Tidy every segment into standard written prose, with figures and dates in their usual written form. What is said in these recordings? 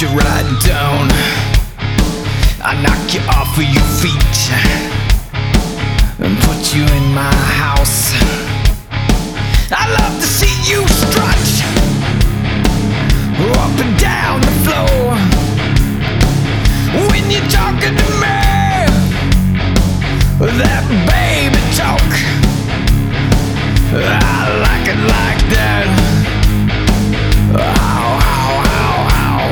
you right down. I knock you off of your feet and put you in my house. I love to see you strut up and down the floor when you're talking to me. That baby talk, I like it like that. Ow, ow, ow, ow.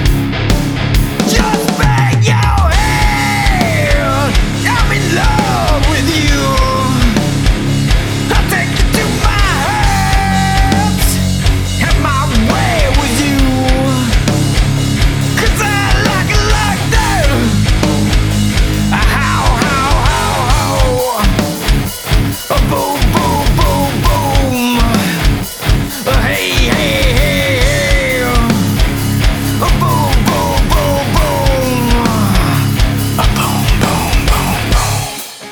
Just bang your head. I'm in love with you. I'll take you to my heart, have my way with you. 'Cause I like it like that. How, boom, boom, boom, boom. Hey, hey, hey, hey. Boom, boom, boom, boom. Boom, boom, boom, boom.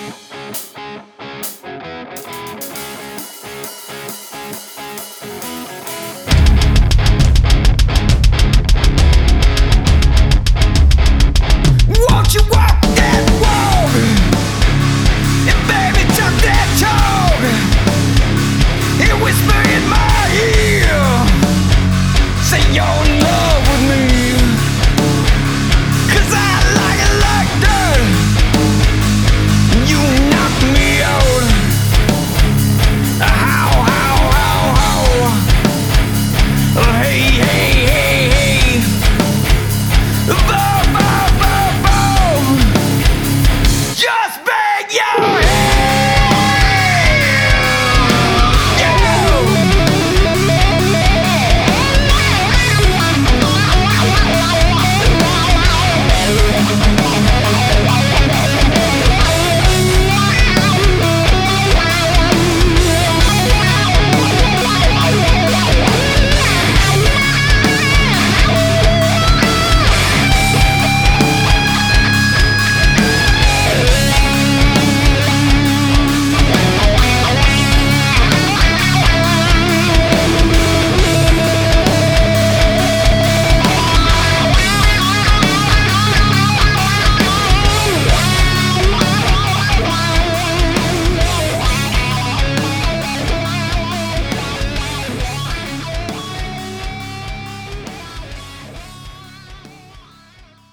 Won't you walk that walk? And baby, talk that talk. And whisper in my ear, say your name.